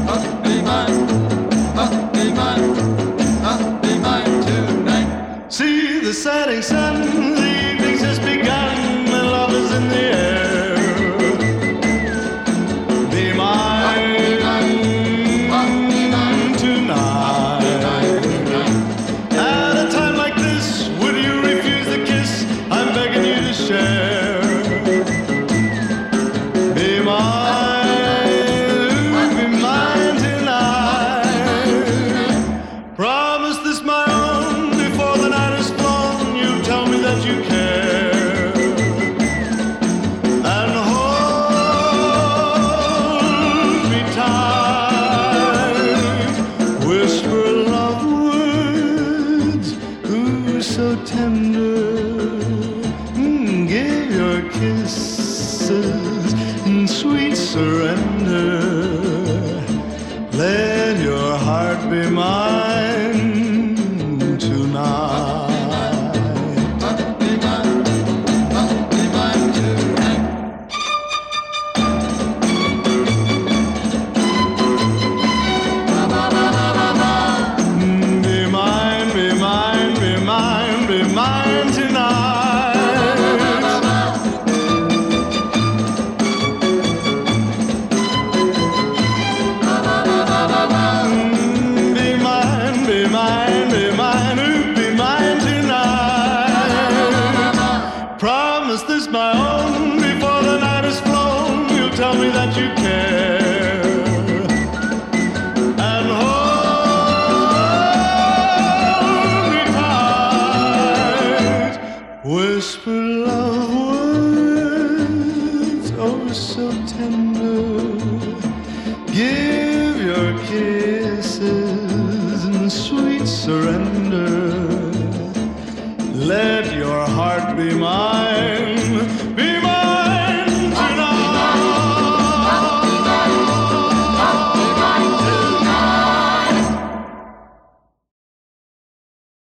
be mine, be mine, be mine tonight. See the setting sun, the evening's just begun, and love is in the air. Be mine tonight. At a time like this, would you refuse the kiss I'm begging you to share? Be mine tonight. Promise this my own, before the night is flown, you tell me that you care. And hold me tight. Whisper love words, ooh, so tender. Give your kisses in sweet surrender. Let your heart be mine tonight. Be mine tonight. Be mine, be mine, be mine, be mine tonight. Be mine, be mine, be mine, ooh, be mine tonight. Promise this my own, before the night is flown, you'll tell me that you care. And hold me tight. Whisper love words, oh so tender. Give your kisses in sweet surrender. Let your heart be mine.